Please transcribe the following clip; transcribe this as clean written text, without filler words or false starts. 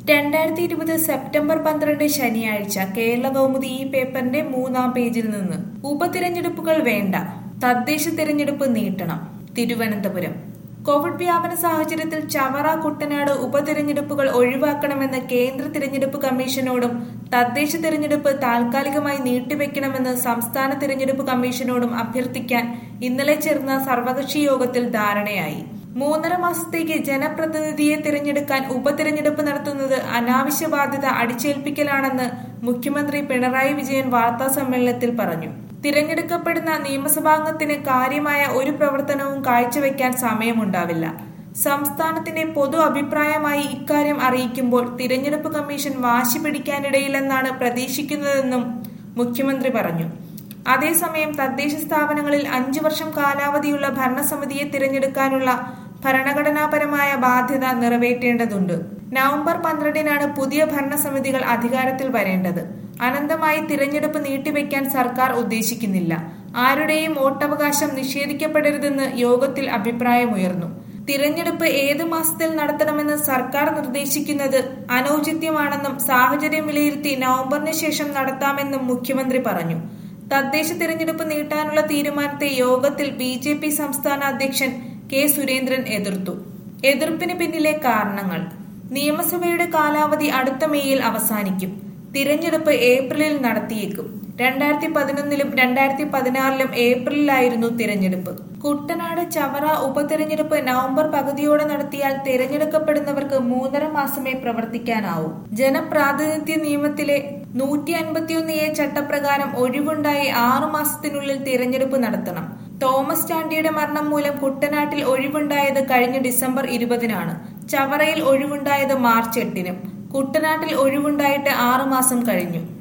2020 September 12 ശനിയാഴ്ച കേരള കൗമുദി ഈ പേപ്പറിന്റെ 3-ാം പേജിൽ നിന്ന് ഉപതിരഞ്ഞെടുപ്പുകൾ വേണ്ട, തദ്ദേശ തിരഞ്ഞെടുപ്പ് നീട്ടണം. തിരുവനന്തപുരം കോവിഡ് വ്യാപന സാഹചര്യത്തിൽ ചവറ, കുട്ടനാട് ഉപതിരഞ്ഞെടുപ്പുകൾ ഒഴിവാക്കണമെന്ന് കേന്ദ്ര തിരഞ്ഞെടുപ്പ് കമ്മീഷനോടും തദ്ദേശ തിരഞ്ഞെടുപ്പ് താൽക്കാലികമായി നീട്ടിവെക്കണമെന്ന് സംസ്ഥാന തിരഞ്ഞെടുപ്പ് കമ്മീഷനോടും അഭ്യർത്ഥിക്കാൻ ഇന്നലെ ചേർന്ന സർവകക്ഷി യോഗത്തിൽ ധാരണയായി. 3.5 മാസത്തേക്ക് ജനപ്രതിനിധിയെ തിരഞ്ഞെടുക്കാൻ ഉപതിരഞ്ഞെടുപ്പ് നടത്തുന്നത് അനാവശ്യ ബാധ്യത അടിച്ചേൽപ്പിക്കലാണെന്ന് മുഖ്യമന്ത്രി പിണറായി വിജയൻ വാർത്താ സമ്മേളനത്തിൽ പറഞ്ഞു. തിരഞ്ഞെടുക്കപ്പെടുന്ന നിയമസഭാംഗത്തിന് കാര്യമായ ഒരു പ്രവർത്തനവും കാഴ്ചവെക്കാൻ സമയമുണ്ടാവില്ല. സംസ്ഥാനത്തിന്റെ പൊതു അഭിപ്രായമായി ഇക്കാര്യം അറിയിക്കുമ്പോൾ തിരഞ്ഞെടുപ്പ് കമ്മീഷൻ വാശി പിടിക്കാനിടയില്ലെന്നാണ് പ്രതീക്ഷിക്കുന്നതെന്നും മുഖ്യമന്ത്രി പറഞ്ഞു. അതേസമയം തദ്ദേശ സ്ഥാപനങ്ങളിൽ 5 വർഷം കാലാവധിയുള്ള ഭരണസമിതിയെ തിരഞ്ഞെടുക്കാനുള്ള ഭരണഘടനാപരമായ ബാധ്യത നിറവേറ്റേണ്ടതുണ്ട്. നവംബർ 12-നാണ് പുതിയ ഭരണസമിതികൾ അധികാരത്തിൽ വരേണ്ടത്. അനന്തമായി തിരഞ്ഞെടുപ്പ് നീട്ടിവെക്കാൻ സർക്കാർ ഉദ്ദേശിക്കുന്നില്ല. ആരുടെയും വോട്ടവകാശം നിഷേധിക്കപ്പെടരുതെന്ന് യോഗത്തിൽ അഭിപ്രായമുയർന്നു. തിരഞ്ഞെടുപ്പ് ഏത് മാസത്തിൽ നടത്തണമെന്ന് സർക്കാർ നിർദ്ദേശിക്കുന്നത് അനൌചിത്യമാണെന്നും സാഹചര്യം വിലയിരുത്തി നവംബറിന് ശേഷം നടത്താമെന്നും മുഖ്യമന്ത്രി പറഞ്ഞു. തദ്ദേശ തിരഞ്ഞെടുപ്പ് നീട്ടാനുള്ള തീരുമാനത്തെ യോഗത്തിൽ BJP സംസ്ഥാന അധ്യക്ഷൻ കെ സുരേന്ദ്രൻ എതിർത്തു. എതിർപ്പിന് പിന്നിലെ കാരണങ്ങൾ: നിയമസഭയുടെ കാലാവധി അടുത്ത മെയ്യിൽ അവസാനിക്കും. തിരഞ്ഞെടുപ്പ് ഏപ്രിലിൽ നടത്തിയേക്കും. 2011-ലും 2016-ലും ഏപ്രിലിലായിരുന്നു തിരഞ്ഞെടുപ്പ്. കുട്ടനാട്, ചവറ ഉപതെരഞ്ഞെടുപ്പ് നവംബർ പകുതിയോടെ നടത്തിയാൽ തിരഞ്ഞെടുക്കപ്പെടുന്നവർക്ക് 3.5 മാസമേ പ്രവർത്തിക്കാനാവൂ. ജനപ്രാതിനിധ്യ നിയമത്തിലെ 151A ചട്ടപ്രകാരം ഒഴിവുണ്ടായി 6 മാസത്തിനുള്ളിൽ തിരഞ്ഞെടുപ്പ് നടത്തണം. തോമസ് ചാണ്ടിയുടെ മരണം മൂലം കുട്ടനാട്ടിൽ ഒഴിവുണ്ടായത് കഴിഞ്ഞ ഡിസംബർ 20-നാണ്. ചവറയിൽ ഒഴിവുണ്ടായത് മാർച്ച് 8-നും. കുട്ടനാട്ടിൽ ഒഴിവുണ്ടായിട്ട് 6 മാസം കഴിഞ്ഞു.